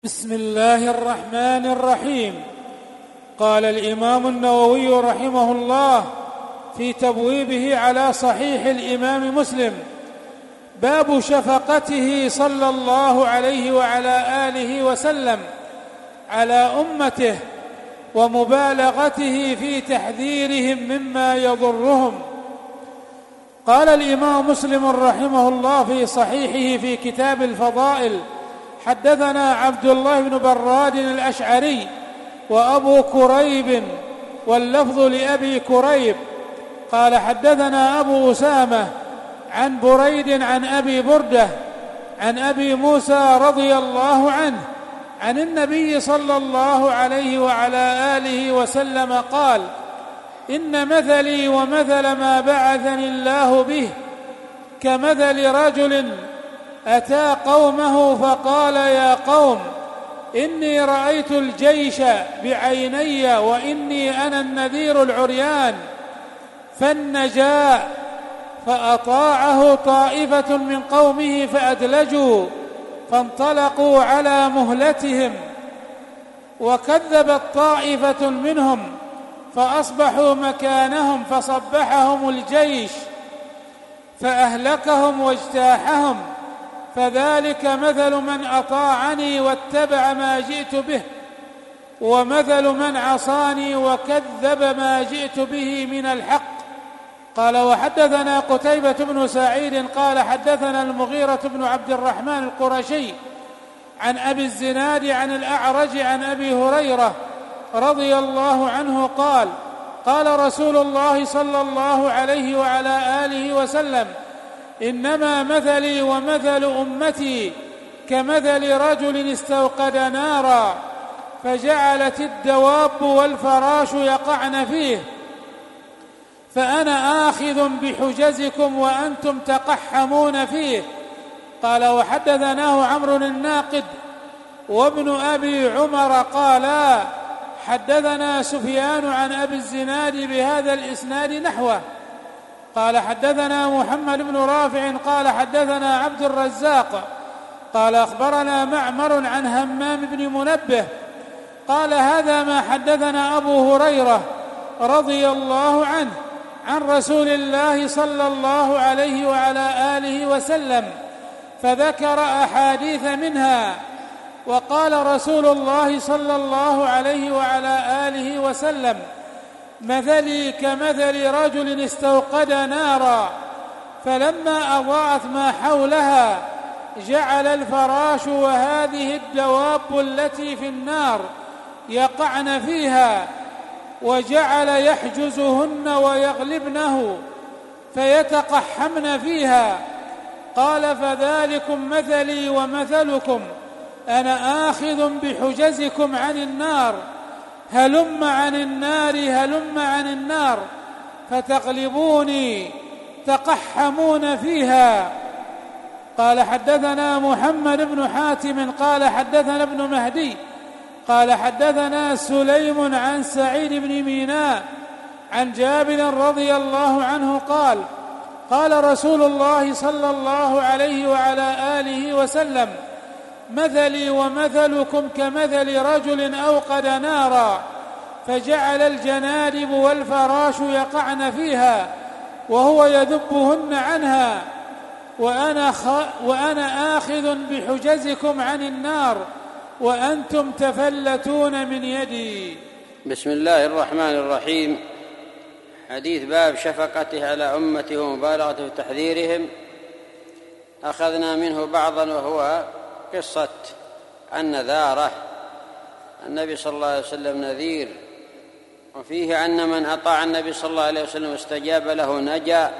بسم الله الرحمن الرحيم. قال الإمام النووي رحمه الله في تبويبه على صحيح الإمام مسلم: باب شفقته صلى الله عليه وعلى آله وسلم على أمته ومبالغته في تحذيرهم مما يضرهم. قال الإمام مسلم رحمه الله في صحيحه في كتاب الفضائل: حدثنا عبد الله بن براد الأشعري وأبو كريب، واللفظ لأبي كريب، قال حدثنا أبو أسامة عن بريد عن أبي بردة عن أبي موسى رضي الله عنه عن النبي صلى الله عليه وعلى آله وسلم قال: إن مثلي ومثل ما بعثني الله به كمثل رجل أتى قومه فقال: يا قوم، إني رأيت الجيش بعيني وإني أنا النذير العريان، فالنجاء، فأطاعه طائفة من قومه فأدلجوا، فانطلقوا على مهلتهم، وكذبت طائفة منهم فأصبحوا مكانهم، فصبحهم الجيش فأهلكهم واجتاحهم. فذلك مثل من أطاعني واتبع ما جئت به، ومثل من عصاني وكذب ما جئت به من الحق. قال: وحدثنا قتيبة بن سعيد قال حدثنا المغيرة بن عبد الرحمن القرشي عن أبي الزناد عن الأعرج عن أبي هريرة رضي الله عنه قال: قال رسول الله صلى الله عليه وعلى آله وسلم: إنما مثلي ومثل أمتي كمثل رجل استوقد نارا، فجعلت الدواب والفراش يقعن فيه، فأنا آخذ بحجزكم وأنتم تقحمون فيه. قال: وحدثناه عمرو الناقد وابن أبي عمر قالا: حدثنا سفيان عن أبي الزناد بهذا الإسناد نحوه. قال: حدثنا محمد بن رافع قال حدثنا عبد الرزاق قال أخبرنا معمر عن همام بن منبه قال: هذا ما حدثنا أبو هريرة رضي الله عنه عن رسول الله صلى الله عليه وعلى آله وسلم، فذكر أحاديث منها. وقال رسول الله صلى الله عليه وعلى آله وسلم: مثلي كمثل رجل استوقد نارا، فلما أضاءت ما حولها جعل الفراش وهذه الدواب التي في النار يقعن فيها، وجعل يحجزهن ويغلبنه فيتقحمن فيها. قال: فذلكم مثلي ومثلكم، أنا آخذ بحجزكم عن النار، هلم عن النار، هلم عن النار، فتغلبوني تقحمون فيها. قال: حدثنا محمد بن حاتم قال حدثنا ابن مهدي قال حدثنا سليم عن سعيد بن ميناء عن جابر رضي الله عنه قال: قال رسول الله صلى الله عليه وعلى آله وسلم: مثلي ومثلكم كمثل رجل أوقد نارا، فجعل الجنادب والفراش يقعن فيها وهو يذبهن عنها، وأنا آخذ بحجزكم عن النار وأنتم تفلتون من يدي. بسم الله الرحمن الرحيم. حديث باب شفقته على أمته ومبالغته في تحذيرهم. أخذنا منه بعضا، وهو قصة النذارة. النبي صلى الله عليه وسلم نذير، وفيه أن من أطاع النبي صلى الله عليه وسلم واستجاب له نجا،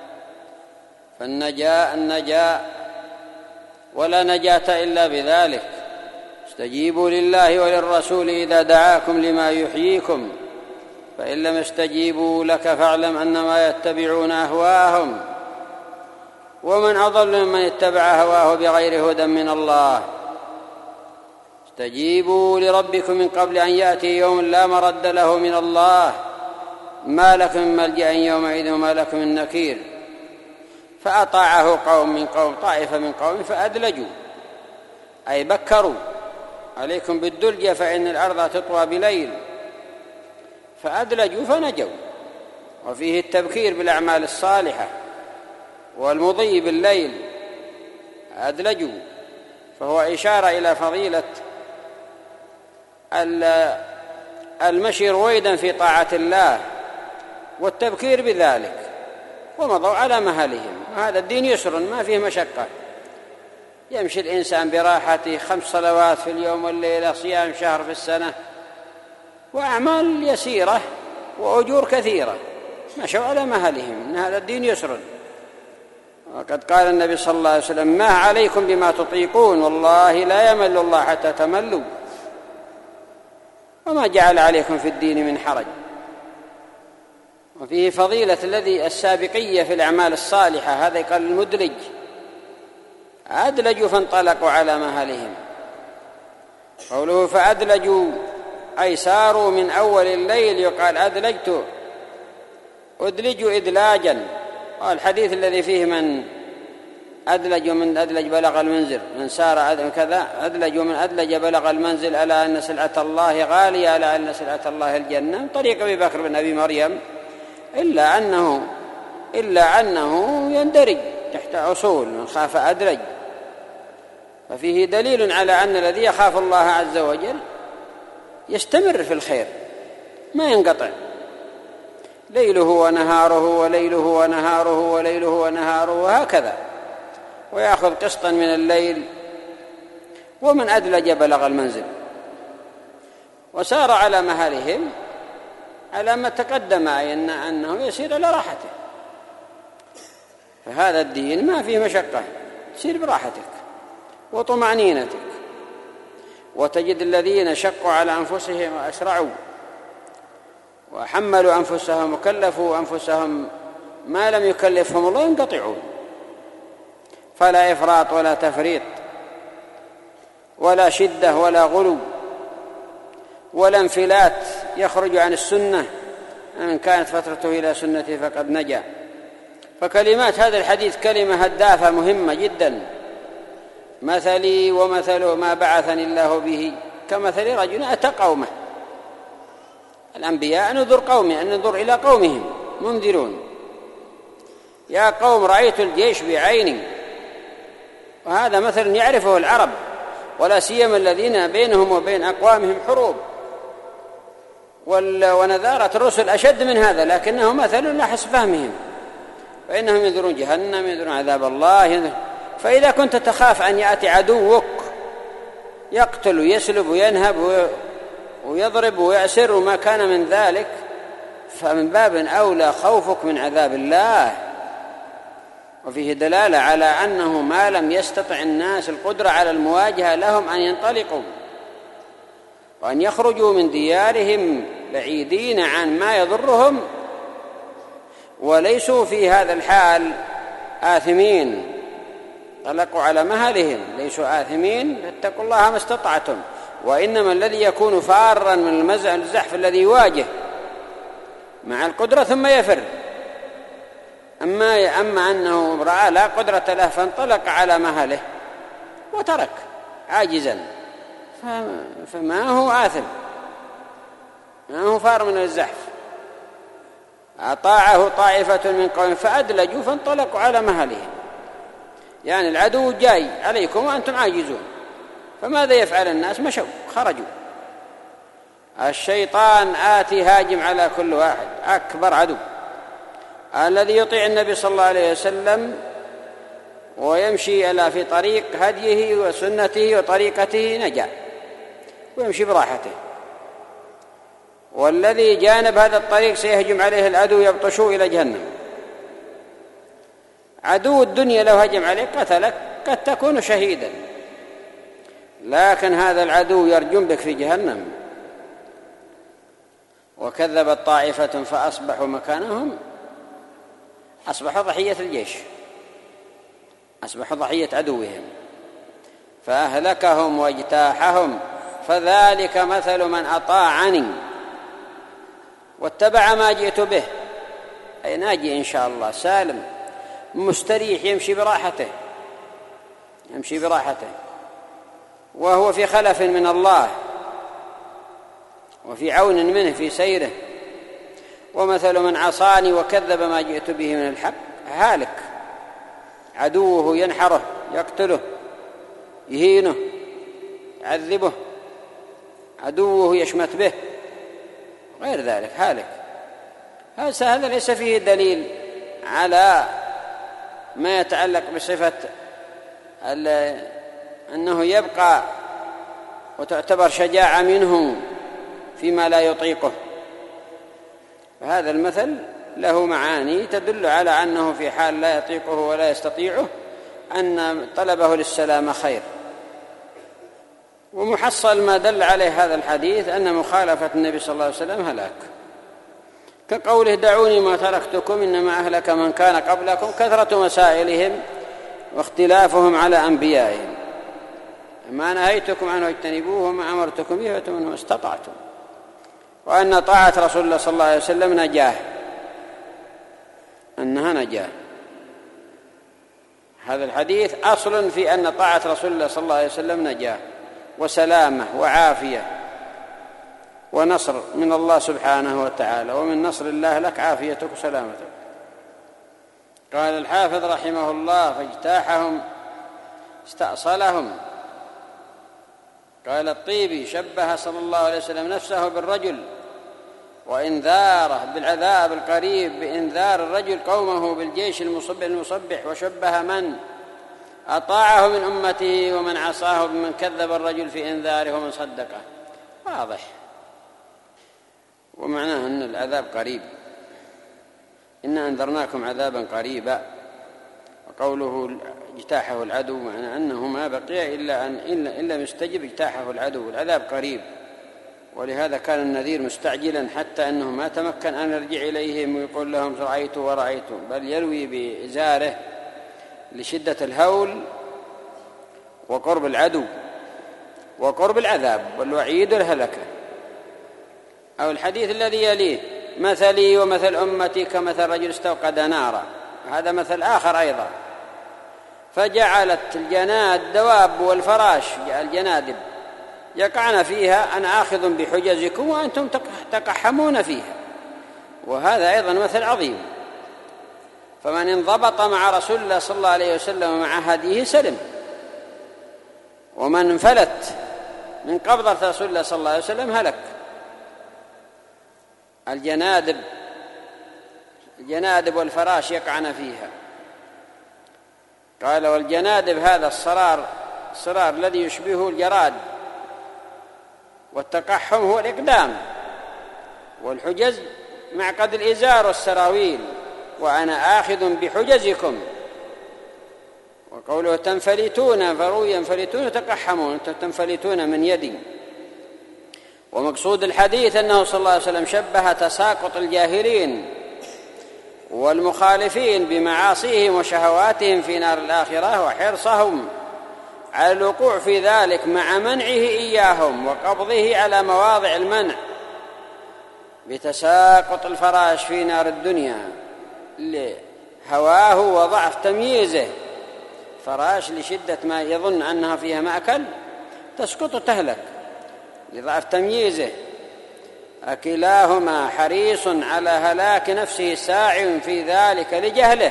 النجاء ولا نجاة إلا بذلك. استجيبوا لله وللرسول إذا دعاكم لما يحييكم، فإن لم يستجيبوا لك فاعلم أنما يتبعون أهواءهم، ومن أضل ممن اتبع هواه بغير هدى من الله. استجيبوا لربكم من قبل أن يأتي يوم لا مرد له من الله، ما لكم من ملجأ يومئذ وما لكم من نكير. فأطاعه قوم من قوم، طائفة من قوم، فأدلجوا أي بكروا عليكم بالدلجة فإن الأرض تطوى بليل، فأدلجوا فنجوا. وفيه التبكير بالأعمال الصالحة والمضي بالليل، أدلجوا، فهو إشارة إلى فضيلة المشي رويدا في طاعة الله والتبكير بذلك، ومضوا على مهلهم. هذا الدين يسر ما فيه مشقة، يمشي الإنسان براحته 5 صلوات في اليوم والليلة، صيام شهر في السنة، وأعمال يسيرة وأجور كثيرة، مشوا على مهلهم. إن هذا الدين يسر. وقد قال النبي صلى الله عليه وسلم: ما عليكم بما تطيقون، والله لا يمل الله حتى تملوا، وما جعل عليكم في الدين من حرج. وفيه فضيلة الذي السابقية في الأعمال الصالحة، هذا قال المدلج، أدلجوا فانطلقوا على مهلهم. قوله فأدلجوا أي ساروا من أول الليل، يقال أدلجت، أدلجوا إدلاجا. والحديث الذي فيه من أدلج ومن أدلج بلغ المنزل، من سار كذا أدلج ومن أدلج بلغ المنزل، ألا أن سلعة الله غالية، ألا أن سلعة الله الجنة، من طريق أبي بكر بن أبي مريم، إلا أنه يندرج تحت أصول من خاف أدلج. ففيه دليل على أن الذي يخاف الله عز وجل يستمر في الخير ما ينقطع، ليله ونهاره وليله ونهاره وليله ونهاره، وهكذا، ويأخذ قسطا من الليل. ومن أدلج بلغ المنزل، وسار على مهلهم على ما تقدم، أي أنه يسير على راحته. فهذا الدين ما فيه مشقة، سير براحتك وطمأنينتك. وتجد الذين شقوا على أنفسهم وأسرعوا وحملوا أنفسهم وكلفوا أنفسهم ما لم يكلفهم الله ينقطعون. فلا إفراط ولا تفريط ولا شدة ولا غلو ولا انفلات يخرج عن السنة، من كانت فترته إلى سنته فقد نجا. فكلمات هذا الحديث كلمة هدافة مهمة جدا: مثلي ومثل ما بعثني الله به كمثل رجل أتى قومه. الأنبياء ننظر إلى قومهم منذرون: يا قوم رأيت الجيش بعيني. وهذا مثل يعرفه العرب، ولا سيما الذين بينهم وبين أقوامهم حروب، ونذارة الرسل أشد من هذا، لكنه مثل لا حسب فهمهم، فإنهم ينذرون جهنم، ينذرون عذاب الله. فإذا كنت تخاف أن يأتي عدوك يقتل ويسلب وينهب ويضرب ويأسر وما كان من ذلك، فمن باب أولى خوفك من عذاب الله. وفيه دلالة على أنه ما لم يستطع الناس القدرة على المواجهة لهم أن ينطلقوا وأن يخرجوا من ديارهم بعيدين عن ما يضرهم، وليسوا في هذا الحال آثمين، طلقوا على مهلهم، ليسوا آثمين، فاتقوا الله ما استطعتم. وإنما الذي يكون فارا من المزع الزحف الذي يواجه مع القدرة ثم يفر. أما أنه رأى لا قدرة له فانطلق على مهله وترك عاجزا، فما هو آثم، ما هو فار من الزحف. أطاعه طائفة من قوم فأدلجوا فانطلقوا على مهلهم، يعني العدو جاي عليكم وأنتم عاجزون، فماذا يفعل الناس؟ مشوا، خرجوا. الشيطان آتي هاجم على كل واحد، أكبر عدو. الذي يطيع النبي صلى الله عليه وسلم ويمشي في طريق هديه وسنته وطريقته نجا ويمشي براحته، والذي جانب هذا الطريق سيهجم عليه العدو يبطشه إلى جهنم. عدو الدنيا لو هجم عليك قتلك قد تكون شهيدا، لكن هذا العدو يرجم بك في جهنم. وكذبت طائفة فأصبحوا مكانهم، أصبحوا ضحية الجيش، أصبحوا ضحية عدوهم فأهلكهم واجتاحهم. فذلك مثل من أطاعني واتبع ما جئت به، أي ناجي إن شاء الله سالم مستريح، يمشي براحته، يمشي براحته. وهو في خلف من الله وفي عون منه في سيره. ومثل من عصاني وكذب ما جئت به من الحق هالك، عدوه ينحره يقتله يهينه يعذبه، عدوه يشمت به، غير ذلك هالك. هذا ليس فيه دليل على ما يتعلق بصفة أنه يبقى وتعتبر شجاعة منه فيما لا يطيقه. فهذا المثل له معاني تدل على أنه في حال لا يطيقه ولا يستطيعه أن طلبه للسلامة خير. ومحصل ما دل عليه هذا الحديث أن مخالفة النبي صلى الله عليه وسلم هلاك، كقوله دعوني ما تركتكم إنما أهلك من كان قبلكم كثرة مسائلهم واختلافهم على أنبيائهم، ما نهيتكم عنه اجتنبوه وما أمرتكم به فأتوا منه ما استطعتم. وأن طاعة رسول الله صلى الله عليه وسلم نجاه، أنها نجاه. هذا الحديث أصل في أن طاعة رسول الله صلى الله عليه وسلم نجاه وسلامة وعافية ونصر من الله سبحانه وتعالى، ومن نصر الله لك عافيتك وسلامتك. قال الحافظ رحمه الله فاجتاحهم استأصلهم. قال الطيبي شبه صلى الله عليه وسلم نفسه بالرجل وإنذاره بالعذاب القريب بإنذار الرجل قومه بالجيش المصبح، وشبه من أطاعه من أمته ومن عصاه بمن كذب الرجل في إنذاره ومن صدقه. واضح. ومعناه أن العذاب قريب، إنا أنذرناكم عذابا قريبا. وقوله اجتاحه العدو معنى أنه ما بقي إلا مستجب اجتاحه العدو، العذاب قريب. ولهذا كان النذير مستعجلا حتى أنه ما تمكن أن يرجع إليهم ويقول لهم رأيت ورأيت، بل يلوي بإزاره لشدة الهول وقرب العدو وقرب العذاب والوعيد والهلكة. أو الحديث الذي يليه مثلي ومثل أمتي كمثل رجل استوقد نارا، هذا مثل آخر أيضا. فجعلت الدواب والفراش الجنادب يقعن فيها أنا آخذ بحجزكم وأنتم تقحمون فيها، وهذا أيضا مثل عظيم. فمن انضبط مع رسول الله صلى الله عليه وسلم ومع هديه سلم، ومن انفلت من قبضة رسول الله صلى الله عليه وسلم هلك. الجنادب والفراش يقعن فيها. قال والجنادب هذا الصرار الذي يشبهه الجراد، والتقحم هو الإقدام، والحجز معقد الإزار والسراويل وأنا آخذ بحجزكم. وقوله تنفلتون فروي ينفلتون تقحمون، تنفلتون من يدي. ومقصود الحديث أنه صلى الله عليه وسلم شبه تساقط الجاهلين والمخالفين بمعاصيهم وشهواتهم في نار الآخرة وحرصهم على الوقوع في ذلك مع منعه إياهم وقبضه على مواضع المنع بتساقط الفراش في نار الدنيا لهواه وضعف تمييزه. فراش لشدة ما يظن أنها فيها مأكل تسقط تهلك لضعف تمييزه. أكلاهما حريص على هلاك نفسه ساع في ذلك لجهله.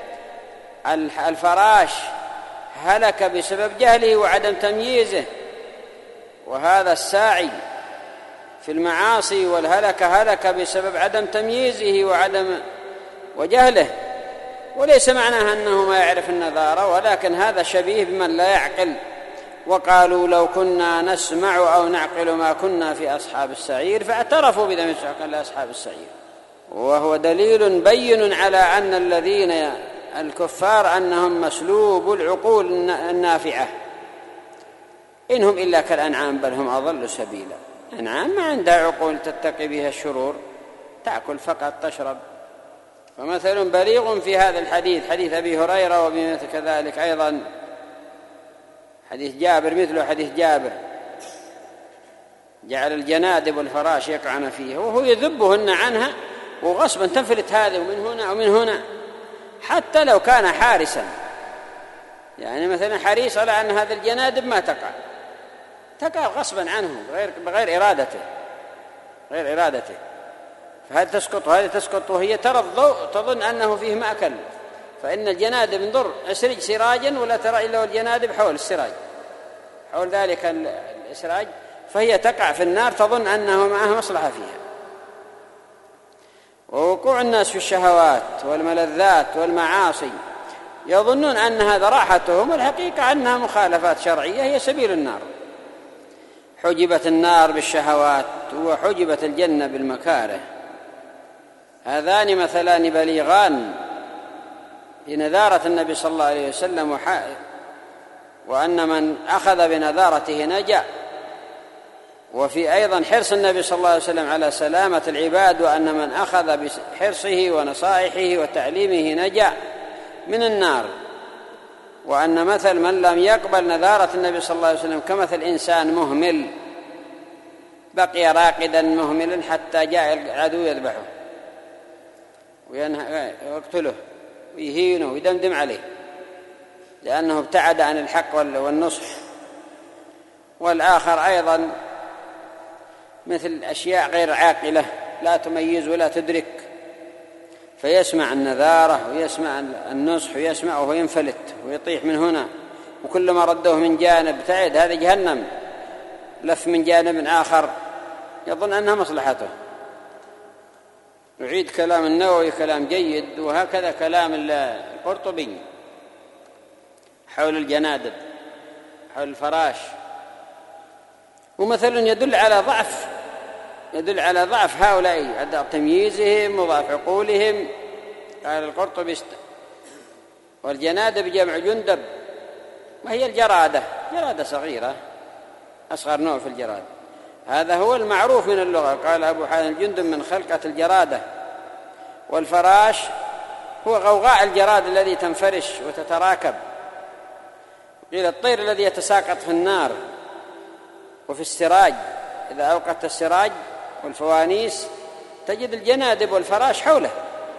الفراش هلك بسبب جهله وعدم تمييزه، وهذا الساعي في المعاصي والهلك هلك بسبب عدم تمييزه وجهله. وليس معناه أنه ما يعرف النذارة، ولكن هذا شبيه بمن لا يعقل. وقالوا لو كنا نسمع أو نعقل ما كنا في أصحاب السعير، فاعترفوا بذنبهم لأصحاب السعير. وهو دليل بين على أن الذين الكفار أنهم مسلوب العقول النافعة، إنهم إلا كالأنعام بل هم أضل سبيلا. الأنعام ما عندها عقول تتقي بها الشرور، تأكل فقط تشرب. فمثل بليغ في هذا الحديث حديث أبي هريرة، وبمثل كذلك أيضا حديث جابر مثله حديث جابر جعل الجنادب والفراش يقعن فيها وهو يذبهن عنها وغصبا تنفلت هذه ومن هنا ومن هنا، حتى لو كان حارسا، يعني مثلا حريص على أن هذا الجنادب ما تقع، تقع غصبا عنه بغير إرادته فهذه تسقط وهذه تسقط، وهي ترى الضوء تظن أنه فيه مأكل، فإن الجنادب انظر اسرج سراجا ولا ترى إلا والجنادب حول السراج، حول ذلك الإسراج، فهي تقع في النار تظن أنه معه مصلحة فيها. ووقوع الناس في الشهوات والملذات والمعاصي يظنون أن هذا راحتهم، والحقيقة أنها مخالفات شرعية هي سبيل النار. حجبت النار بالشهوات وحجبت الجنة بالمكاره، هذان مثلان بليغان لنذارة النبي صلى الله عليه وسلم وأن من أخذ بنذارته نجا، وفي أيضا حرص النبي صلى الله عليه وسلم على سلامة العباد، وأن من أخذ بحرصه ونصائحه وتعليمه نجا من النار، وأن مثل من لم يقبل نذارة النبي صلى الله عليه وسلم كمثل إنسان مهمل بقي راقدا مهملا حتى جاء العدو يذبحه ويقتله ويهينه ويدمدم عليه لأنه ابتعد عن الحق والنصح. والآخر أيضا مثل أشياء غير عاقلة لا تميز ولا تدرك، فيسمع النذارة ويسمع النصح ويسمع وهو ينفلت ويطيح من هنا، وكلما ردوه من جانب ابتعد هذا جهنم، لف من جانب آخر يظن أنها مصلحته. يعيد كلام النووي كلام جيد، وهكذا كلام القرطبي حول الجنادب حول الفراش، ومثل يدل على ضعف هؤلاء، عدم تمييزهم وضعف عقولهم. قال القرطبي والجنادب جمع جندب، وهي الجرادة، جرادة صغيرة أصغر نوع في الجراد، هذا هو المعروف من اللغة. قال أبو حاتم الجندب من خلقة الجرادة، والفراش هو غوغاء الجراد الذي تنفرش وتتراكب. قيل الطير الذي يتساقط في النار وفي السراج، إذا أوقدت السراج والفوانيس تجد الجنادب والفراش حوله،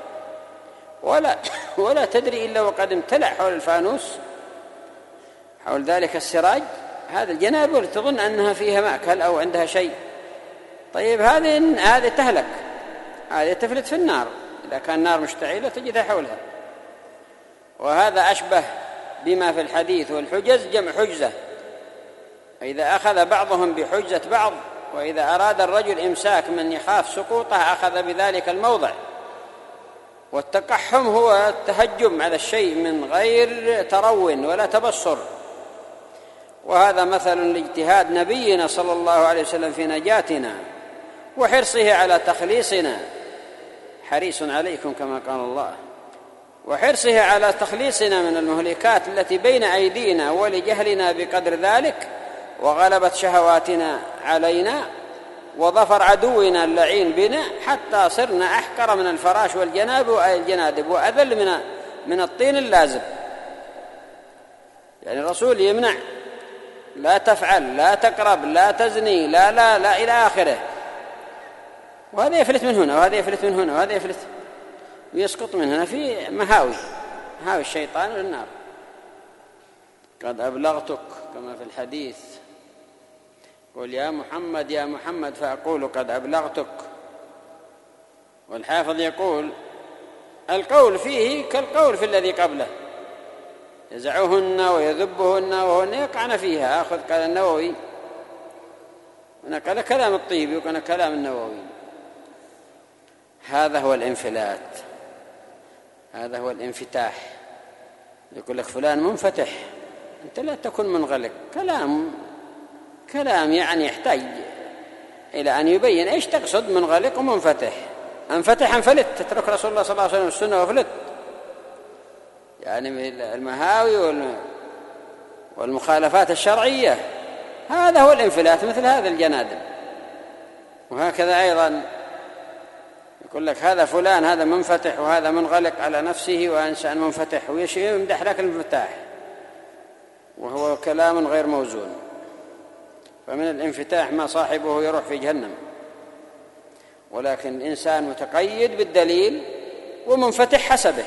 ولا تدري إلا وقد امتلأ حول الفانوس حول ذلك السراج هذا الجنادب، تظن أنها فيها مأكل أو عندها شيء. طيب هذه تهلك، هذه تفلت في النار، إذا كان النار مشتعلة تجدها حولها. وهذا أشبه بما في الحديث، والحجز جمع حجزة، إذا أخذ بعضهم بحجزة بعض، وإذا أراد الرجل إمساك من يخاف سقوطه أخذ بذلك الموضع. والتقحم هو التهجم على الشيء من غير ترون ولا تبصر، وهذا مثل لاجتهاد نبينا صلى الله عليه وسلم في نجاتنا وحرصه على تخليصنا، حريص عليكم كما قال الله، وحرصه على تخليصنا من المهلكات التي بين أيدينا ولجهلنا بقدر ذلك، وغلبت شهواتنا علينا، وظفر عدونا اللعين بنا، حتى صرنا أحقر من الفراش والجنادب وأذل من الطين اللازب. يعني الرسول يمنع لا تفعل، لا تقرب، لا تزني، لا لا لا إلى آخره، وهذا يفلت من هنا وهذا يفلت من هنا وهذا يفلت ويسقط من هنا في مهاوي الشيطان والنار. قد أبلغتك كما في الحديث، قل يا محمد يا محمد فأقول قد أبلغتك. والحافظ يقول القول فيه كالقول في الذي قبله، يزعهن ويذبهن وهن يقعن فيها. أخذ قال النووي ونقل كلام الطيبي وكان كلام النووي. هذا هو الانفلات، هذا هو الانفتاح. يقول لك فلان منفتح، أنت لا تكن منغلق. كلام يعني يحتاج إلى أن يبين إيش تقصد منغلق ومنفتح. انفتح انفلت، تترك رسول الله صلى الله عليه وسلم السنة وفلت، يعني المهاوي والمخالفات الشرعية، هذا هو الانفلات مثل هذا الجنادب. وهكذا أيضا يقول لك هذا فلان هذا منفتح وهذا منغلق على نفسه وإنسان منفتح، ويمدح لك الانفتاح وهو كلام غير موزون. فمن الانفتاح ما صاحبه يروح في جهنم، ولكن الإنسان متقيد بالدليل ومنفتح حسبه.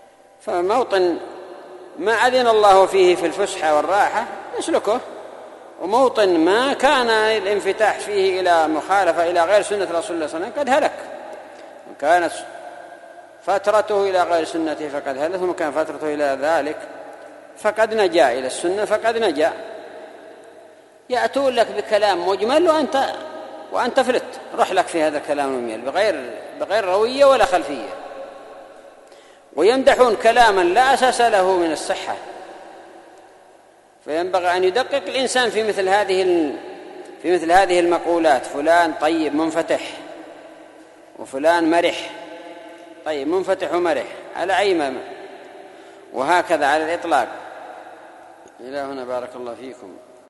فموطن ما أذن الله فيه في الفسحة والراحة يسلكه، وموطن ما كان الانفتاح فيه إلى مخالفة إلى غير سنة رسول الله صلى الله عليه وسلم قد هلك، وكانت فترته إلى غير سنته فقد هلك، ثم كان فترته إلى ذلك فقد نجا، إلى السنة فقد نجا. يأتون لك بكلام مجمل وأنت فلت، روح لك في هذا الكلام المجمل بغير روية ولا خلفية، ويمدحون كلاما لا أساس له من الصحة. فينبغي أن يدقق الإنسان في مثل هذه المقولات. فلان طيب منفتح، وفلان مرح، طيب منفتح ومرح على عيمة، وهكذا على الإطلاق. إلى هنا بارك الله فيكم.